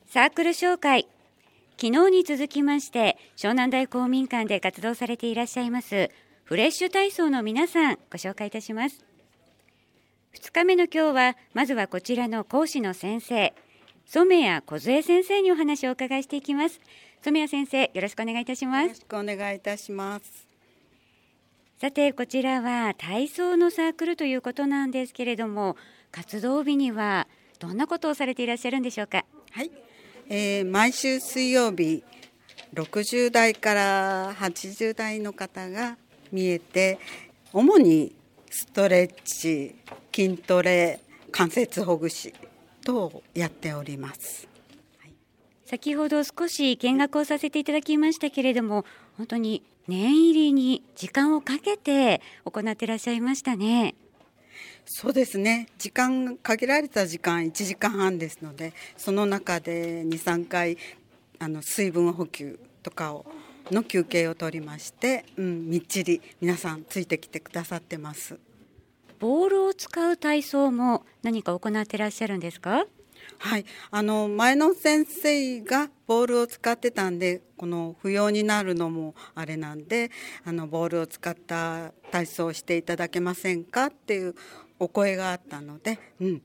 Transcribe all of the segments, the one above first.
サークル紹介。昨日に続きまして湘南台公民館で活動されていらっしゃいますフレッシュ体操の皆さん、ご紹介いたします。2日目の今日はまずはこちらの講師の先生、染谷梢先生にお話をお伺いしていきます。染谷先生、よろしくお願いいたします。 よろしくお願いいたします。 さて、こちらは体操のサークルということなんですけれども、活動日にはどんなことをされていらっしゃるんでしょうか。 はい、毎週水曜日60代から80代の方が見えて、主にストレッチ、筋トレ、関節ほぐし等やっております。 先ほど少し見学をさせていただきましたけれども、本当に念入りに時間をかけて行っていらっしゃいましたね。 そうですね、限られた時間1時間半ですので、その中で 2,3 回水分補給とかの休憩を取りまして、みっちり皆さんついてきてくださってます。 ボールを使う体操も何か行っていらっしゃるんですか。 はい、前の先生がボールを使ってたんで、この不要になるのもあれなんで、ボールを使った体操をしていただけませんかっていうお声があったので、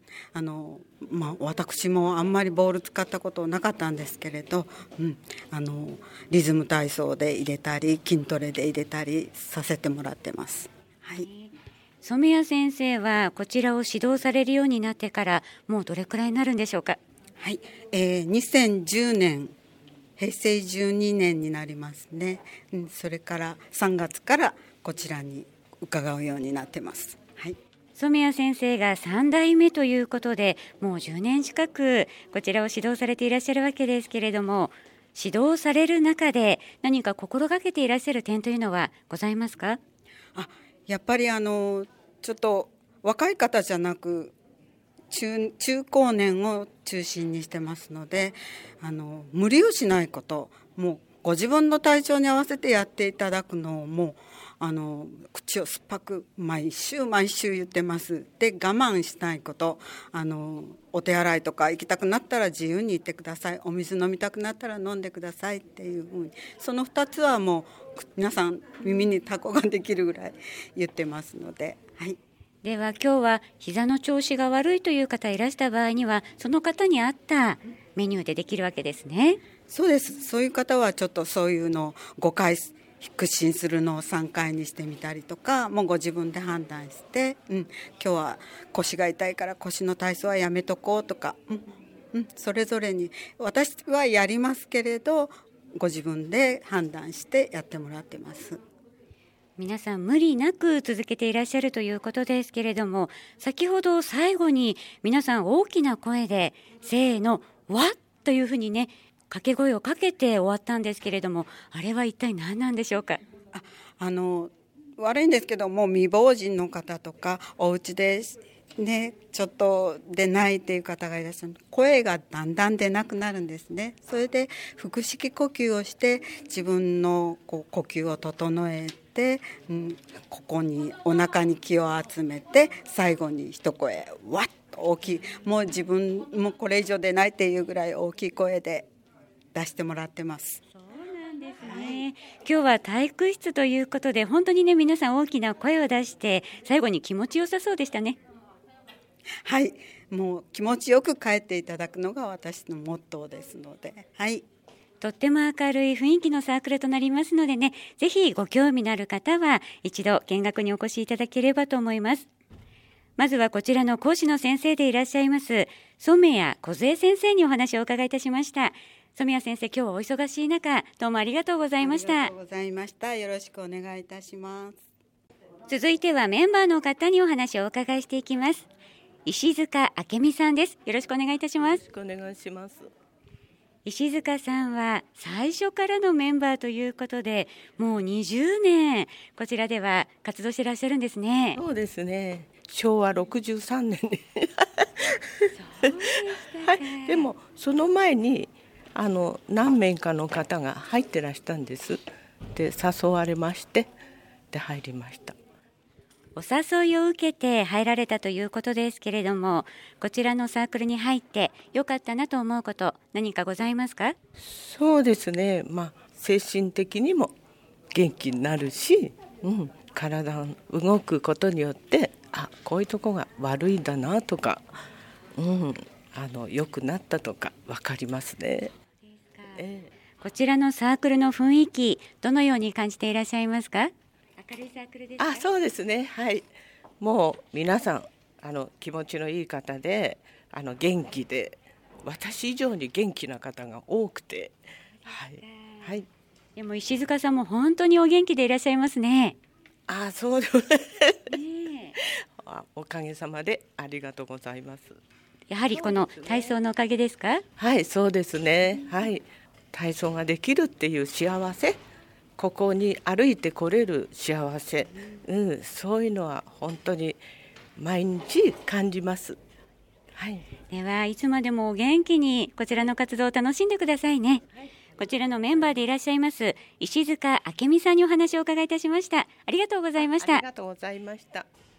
私もあんまりボール使ったことなかったんですけれど、リズム体操で入れたり筋トレで入れたりさせてもらってます。はい、 染谷先生はこちらを指導されるようになってからもうどれくらいになるんでしょうか。 はい、2010年平成12年になりますね。それから3月からこちらに伺うようになってます。はい、 染谷先生が3代目ということで、もう10年近くこちらを指導されていらっしゃるわけですけれども、指導される中で何か心がけていらっしゃる点というのはございますか。 やっぱりちょっと若い方じゃなく中高年を中心にしてますので、無理をしないこと、もうご自分の体調に合わせてやっていただくのをもう口を酸っぱく毎週言ってます。で、我慢しないこと、お手洗いとか行きたくなったら自由に行ってください、お水飲みたくなったら飲んでくださいっていうふうに、その2つはもう皆さん耳にタコができるぐらい言ってますので。はい、 では今日は膝の調子が悪いという方いらした場合には、その方に合ったメニューでできるわけですね。 そうです。そういう方はちょっとそういうのを5回屈伸するのを3回にしてみたりとか、もうご自分で判断して、今日は腰が痛いから腰の体操はやめとこうとか、それぞれに私はやりますけれど、ご自分で判断してやってもらってます。 皆さん無理なく続けていらっしゃるということですけれども、先ほど最後に皆さん大きな声でせーのわっというふうにね、掛け声をかけて終わったんですけれども、あれは一体何なんでしょうか。 悪いんですけども、未亡人の方とかお家でね、ちょっと出ないっていう方がいらっしゃる。声がだんだん出なくなるんですね。それで腹式呼吸をして自分の呼吸を整えて、ここにお腹に気を集めて、最後に一声わっと大きい、もう自分もこれ以上出ないっていうぐらい大きい声で出してもらってます。 そうなんですね。今日は体育室ということで、本当にね、皆さん大きな声を出して最後に気持ちよさそうでしたね。 はい、もう気持ちよく帰っていただくのが私のモットーですので。はい、 とっても明るい雰囲気のサークルとなりますのでね、ぜひご興味のある方は一度見学にお越しいただければと思います。まずはこちらの講師の先生でいらっしゃいます染谷梢先生にお話をお伺いいたしました。染谷先生、今日はお忙しい中、どうもありがとうございました。 ありがとうございました。よろしくお願いいたします。 続いてはメンバーの方にお話をお伺いしていきます。石塚明美さんです。よろしくお願いいたします。 よろしくお願いします。 石塚さんは最初からのメンバーということで、もう20年こちらでは活動していらっしゃるんですね。 そうですね、昭和63年にそうでしたか。 はい、でもその前に何名かの方が入ってらしたんです。で、誘われまして、で入りました。 お誘いを受けて入られたということですけれども、こちらのサークルに入ってよかったなと思うこと何かございますか？ そうですね、精神的にも元気になるし、体が動くことによってこういうとこが悪いんだなとか、良くなったとか分かりますね。 こちらのサークルの雰囲気どのように感じていらっしゃいますか？明るいサークルですか？ そうですね、はい、もう皆さん気持ちのいい方で元気で、私以上に元気な方が多くて、はい、 でも石塚さんも本当にお元気でいらっしゃいますね。 そうですねおかげさまでありがとうございます。 やはりこの体操のおかげですか？ はい、そうですね、はい、体操ができるっていう幸せ、ここに歩いてこれる幸せ、そういうのは本当に毎日感じます。 ではいつまでもお元気にこちらの活動を楽しんでくださいね。こちらのメンバーでいらっしゃいます石塚明美さんにお話を伺いいたしました。ありがとうございました。 ありがとうございました。